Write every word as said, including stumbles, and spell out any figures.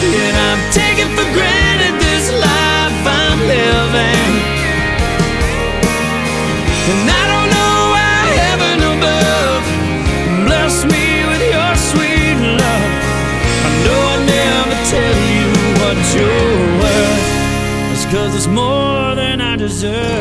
Yet I'm taking for granted this life I'm living. And I don't know why heaven above bless me with your sweet love. I know I never tell you what you're worth. It's 'cause it's more than I deserve.